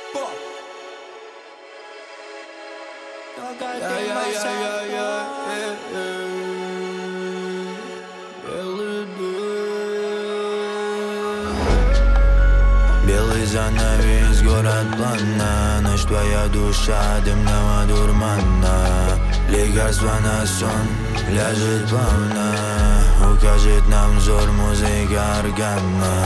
Белый занавес, город плана, ночь твоя душа дымного дурмана. Лекарство на сон ляжет плавно, укажет нам взор музыка органа.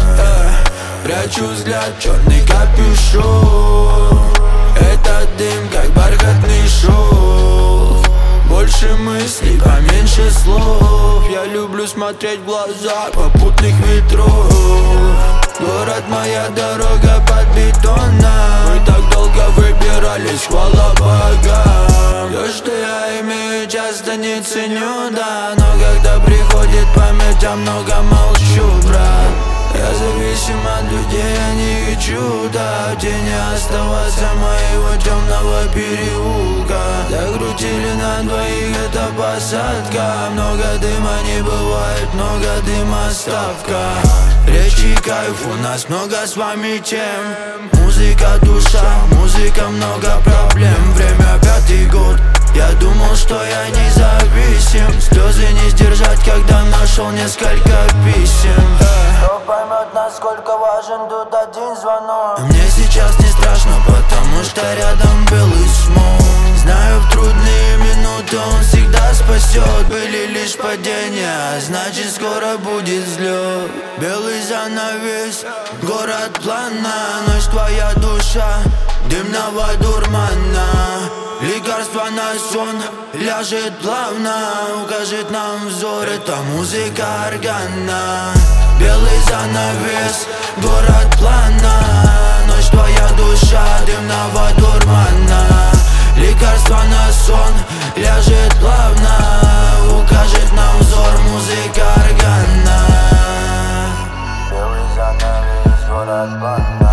Прячу взгляд, черный капюшон, этот дым как бархатный шелк. Больше мыслей, поменьше слов. Я люблю смотреть в глаза попутных ветров. Город, моя дорога под бетоном. Мы так долго выбирались, хвала богам. То, что я имею, часто не ценю, да. Но когда приходит память, я много молчу, брат. Я зависим от людей, я не хочу, да. В тени оставаться моего темного переулка. Закрутили на двоих, это посадка. Много дыма не бывает, много дыма ставка. Речи кайф, у нас много с вами тем. Музыка душа, музыка много проблем. Время 5-й год, я думал, что я независим. Слезы не сдержать, когда нашел несколько писем. Кто поймет, насколько важен тут один звонок. Мне сейчас не страшно, потому что рядом белый смог. Знаю, в трудные минуты он всегда спасет. Были лишь падения, значит скоро будет взлет. Белый занавес, город плана. Ночь твоя душа, дымного дурмана. Лекарство на сон ляжет плавно, укажет нам взор, это музыка органа. Белый занавес, город плана. Ночь твоя душа, дымного дурмана. Лекарство на сон ляжет плавно, укажет нам взор, музыка органа. Белый занавес, город плана.